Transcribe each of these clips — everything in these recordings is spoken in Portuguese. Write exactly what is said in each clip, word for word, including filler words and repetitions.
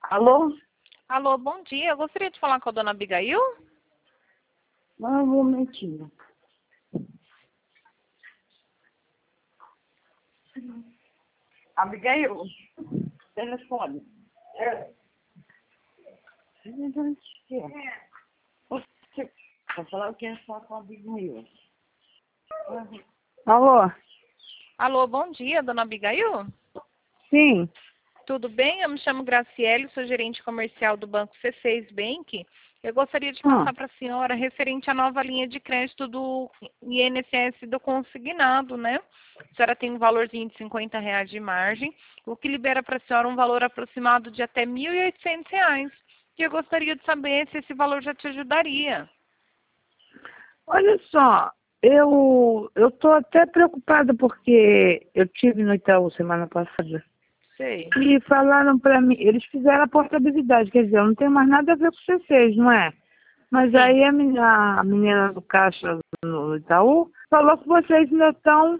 Alô? Alô, bom dia. Eu gostaria de falar com a dona Abigail. Ah, um momentinho. Abigail, telefone. É. Você vai falar o que é só com a Abigail. Alô? Alô, bom dia, dona Abigail. Sim. Tudo bem? Eu me chamo Graciele, sou gerente comercial do Banco C seis Bank. Eu gostaria de Ah. passar para a senhora referente à nova linha de crédito do I N S S do consignado, né? A senhora tem um valorzinho de cinquenta reais de margem, o que libera para a senhora um valor aproximado de até mil e oitocentos reais. E eu gostaria de saber se esse valor já te ajudaria. Olha só, eu eu tô até preocupada porque eu tive no Itaú semana passada Sei. e falaram para mim, eles fizeram a portabilidade, quer dizer, eu não tenho mais nada a ver com C seis, não é? Mas Sim. aí a menina, a menina do caixa no Itaú falou que vocês ainda estão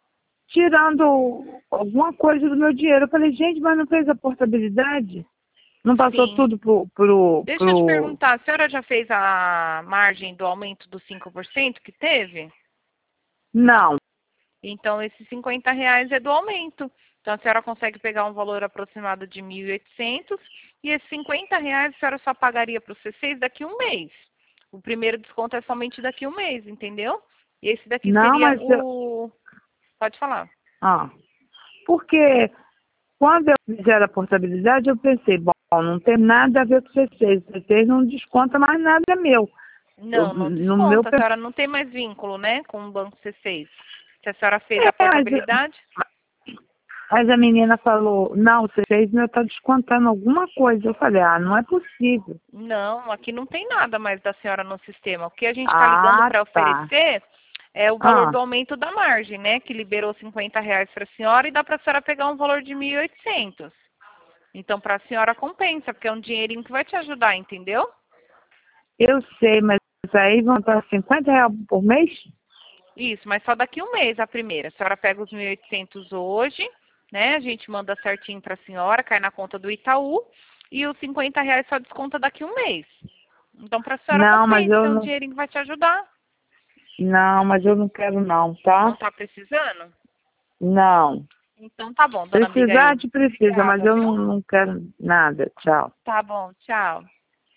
tirando alguma coisa do meu dinheiro. Eu falei, gente, mas não fez a portabilidade? Não passou Sim. tudo pro, pro, Deixa eu te pro... perguntar, a senhora já fez a margem do aumento dos cinco por cento que teve? Não. Então, esses cinquenta reais é do aumento. Então, a senhora consegue pegar um valor aproximado de mil e oitocentos e esses cinquenta reais a senhora só pagaria para o C seis daqui a um mês. O primeiro desconto é somente daqui a um mês, entendeu? E esse daqui Não, seria mas eu... o... Pode falar. Ah, porque quando eu fizer a portabilidade, eu pensei, bom, não tem nada a ver com o C seis. O C seis não desconta mais nada meu. Eu, Não, não no meu... desconta. A senhora não tem mais vínculo, né, com o Banco C seis. Se a senhora fez É, a mas, portabilidade... mas a menina falou, não, o C seis meu está descontando alguma coisa. Eu falei, ah, não é possível. Não, aqui não tem nada mais da senhora no sistema. O que a gente está ligando Ah, para tá. oferecer é o valor Ah, do aumento da margem, né? Que liberou cinquenta reais para a senhora e dá para a senhora pegar um valor de mil e oitocentos. Então, para a senhora compensa, porque é um dinheirinho que vai te ajudar, entendeu? eu sei, mas aí vão estar cinquenta reais por mês? Isso, mas só daqui um mês a primeira. A senhora pega os mil e oitocentos hoje, né? A gente manda certinho para a senhora, cai na conta do Itaú. E os cinquenta reais só desconta daqui um mês. Então, para a senhora Não, mas compensa, eu é um não. dinheirinho que vai te ajudar. Não, mas eu não quero não, Não tá? está precisando? Não. Então tá bom, dona Precisar Abigail. te precisa, mas Obrigada, eu viu? não, não quero nada. Tchau. Tá bom, tchau.